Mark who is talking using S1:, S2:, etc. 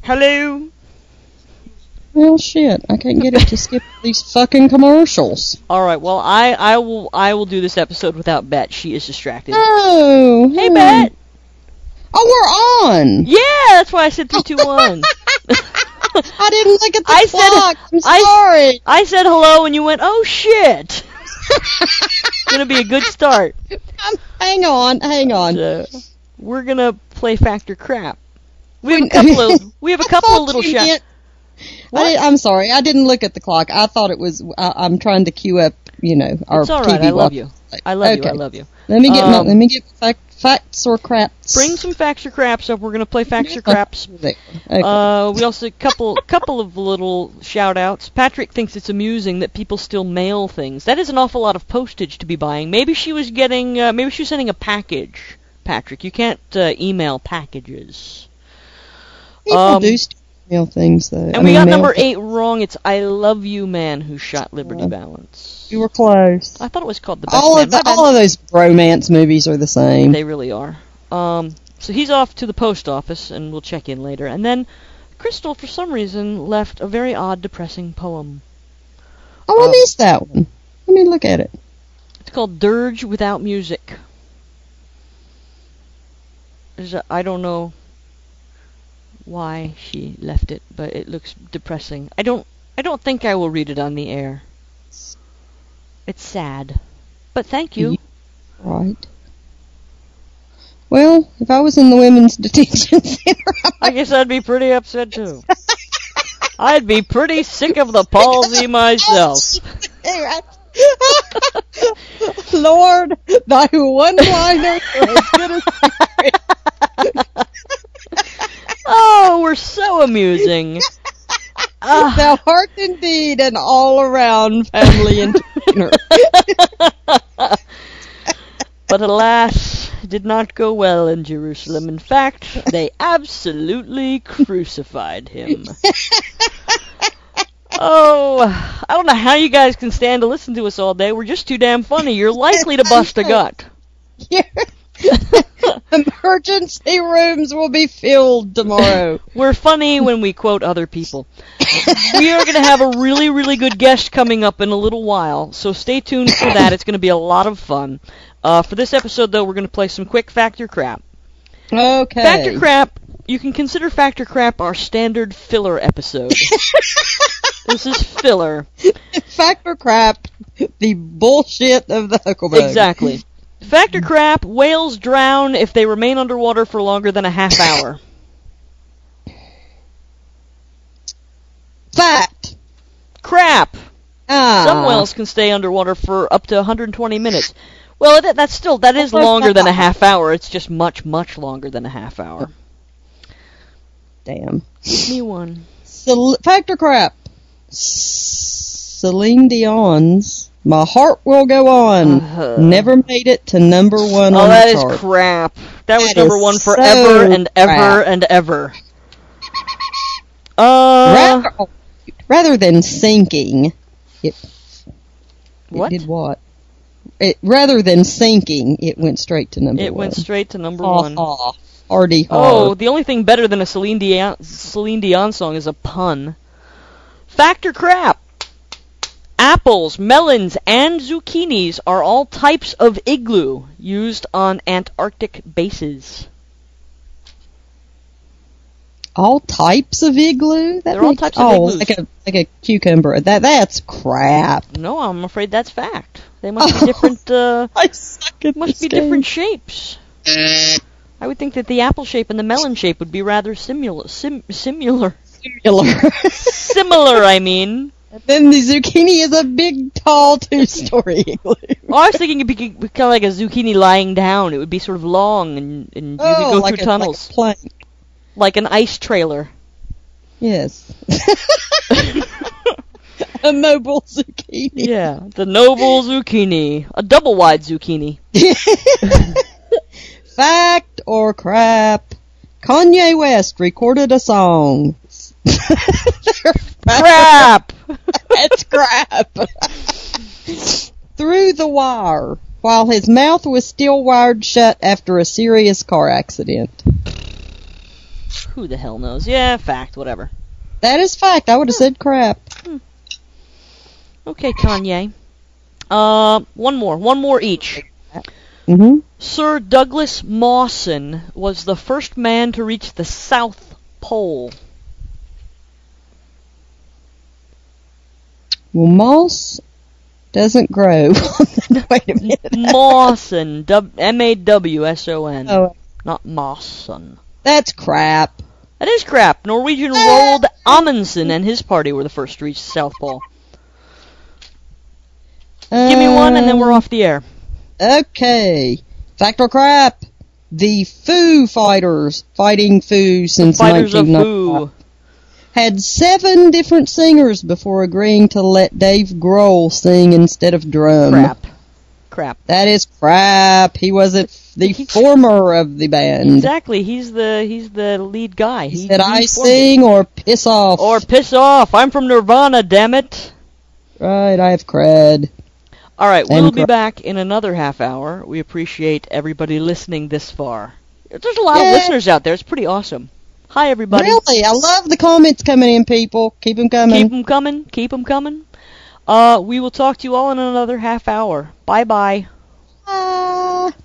S1: Hello?
S2: Well, shit. I can't get it to skip these fucking commercials.
S1: Alright, well, I will do this episode without Bet. She is distracted.
S2: Oh.
S1: Hey, Bet!
S2: Oh, we're on!
S1: Yeah, that's why I said 3, 2, 1.
S2: I didn't look at the clock. I'm sorry.
S1: I said hello and you went, oh shit. It's gonna be a good start.
S2: Hang on.
S1: So, we're gonna play Factor Crap. We have a couple of little shots.
S2: I'm sorry. I didn't look at the clock. I thought it was. I'm trying to queue up. Our
S1: it's all right.
S2: TV.
S1: I love you. I love you.
S2: Let me get facts or craps.
S1: Bring some facts or craps up. We're gonna play facts or craps.
S2: Okay.
S1: We also couple of little shout outs. Patrick thinks it's amusing that people still mail things. That is an awful lot of postage to be buying. Maybe she was sending a package. Patrick, you can't email packages.
S2: People do email things though.
S1: And we got number 8 wrong. It's I Love You Man Who Shot Liberty Valance.
S2: You were close.
S1: I thought it was called The Best Man.
S2: All of those romance movies are the same.
S1: They really are. So he's off to the post office, and we'll check in later. And then Crystal, for some reason, left a very odd, depressing poem.
S2: Oh, I missed that one. Let me look at it.
S1: It's called Dirge Without Music. I don't know why she left it, but it looks depressing. I don't think I will read it on the air. It's sad. But thank you.
S2: Right. Well, if I was in the women's detention center,
S1: I guess I'd be pretty upset too. I'd be pretty sick of the palsy myself.
S2: Lord, thy one-liner for as good as
S1: Oh, we're so amusing.
S2: Thou art indeed an all-around family entertainer.
S1: But alas, it did not go well in Jerusalem. In fact, they absolutely crucified him. Oh, I don't know how you guys can stand to listen to us all day. We're just too damn funny. You're likely to bust a gut.
S2: Emergency rooms will be filled tomorrow.
S1: We're funny when we quote other people. We are going to have a really, really good guest coming up in a little while, so stay tuned for that. It's going to be a lot of fun. For this episode, though, we're going to play some quick Factor Crap.
S2: Okay.
S1: Factor Crap, you can consider Factor Crap our standard filler episode. This is filler.
S2: Factor Crap, the bullshit of the Huckleberry.
S1: Exactly. Factor Crap, whales drown if they remain underwater for longer than a half hour.
S2: Fact.
S1: Crap. Some whales can stay underwater for up to 120 minutes. Well, that is longer than a half hour. It's just much, much longer than a half hour.
S2: Damn.
S1: Give me one.
S2: Factor Crap. Celine Dion's My Heart Will Go On never made it to number 1 on the chart.
S1: Oh, that is crap. That was number 1 forever and ever and ever.
S2: Rather than sinking, it did what? Rather than sinking, it went straight to number 1.
S1: It went straight to number 1.
S2: Hardy.
S1: Oh, the only thing better than a Celine Dion song is a pun. Factor Crap. Apples, melons, and zucchinis are all types of igloo used on Antarctic bases.
S2: All types of igloo?
S1: They're all types of igloos.
S2: like a cucumber. That's crap.
S1: No, I'm afraid that's fact. They must be different.
S2: I suck at
S1: must be
S2: game.
S1: Different shapes. I would think that the apple shape and the melon shape would be rather similar. Similar, I mean.
S2: And then the zucchini is a big, tall, 2-story igloo.
S1: Well, I was thinking it'd be kind of like a zucchini lying down. It would be sort of long, and you could go through tunnels.
S2: Like a plank.
S1: Like an ice trailer.
S2: Yes. A noble zucchini.
S1: Yeah, the noble zucchini. A double-wide zucchini.
S2: Fact or crap? Kanye West recorded a song.
S1: Crap!
S2: That's crap. Through the wire, while his mouth was still wired shut after a serious car accident.
S1: Who the hell knows? Yeah, fact, whatever.
S2: That is fact. I would have said crap.
S1: Okay, Kanye. One more each.
S2: Mm-hmm.
S1: Sir Douglas Mawson was the first man to reach the South Pole.
S2: Well, moss doesn't grow. Wait a minute.
S1: Mawson, M-A-W-S-O-N.
S2: Oh,
S1: not Mawson.
S2: that's crap.
S1: That is crap. Norwegian Roald Amundsen and his party were the first to reach the South Pole. Give me one and then we're off the air.
S2: Okay. Fact or crap? The Foo Fighters, fighting Foo since
S1: Fighters of
S2: 1995,
S1: Foo.
S2: had 7 different singers before agreeing to let Dave Grohl sing instead of drum.
S1: Crap.
S2: That is crap. He wasn't the former of the band.
S1: Exactly. He's the lead guy.
S2: He said, I sing or piss off.
S1: Or piss off. I'm from Nirvana, damn it.
S2: Right, I have cred.
S1: All right, we'll be back in another half hour. We appreciate everybody listening this far. There's a lot of listeners out there. It's pretty awesome. Hi, everybody.
S2: Really? I love the comments coming in, people. Keep them coming.
S1: Keep them coming. Keep them coming. We will talk to you all in another half hour. Bye-bye.
S2: Bye.